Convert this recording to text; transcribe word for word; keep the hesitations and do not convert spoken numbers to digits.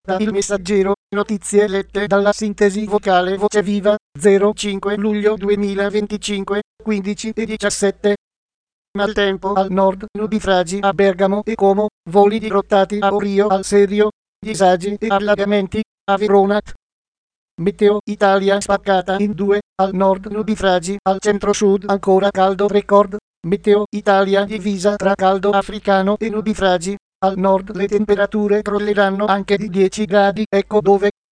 Da Il Messaggero, notizie lette dalla sintesi vocale Voce Viva, zero cinque luglio duemilaventicinque, quindici e diciassette. Maltempo al nord, nubifragi a Bergamo e Como, voli dirottati a Orio al Serio, disagi e allagamenti a Verona. Meteo Italia spaccata in due, al nord nubifragi, al centro-sud ancora caldo record. Meteo Italia divisa tra caldo africano e nubifragi. Al nord le temperature crolleranno anche di dieci gradi, ecco dove.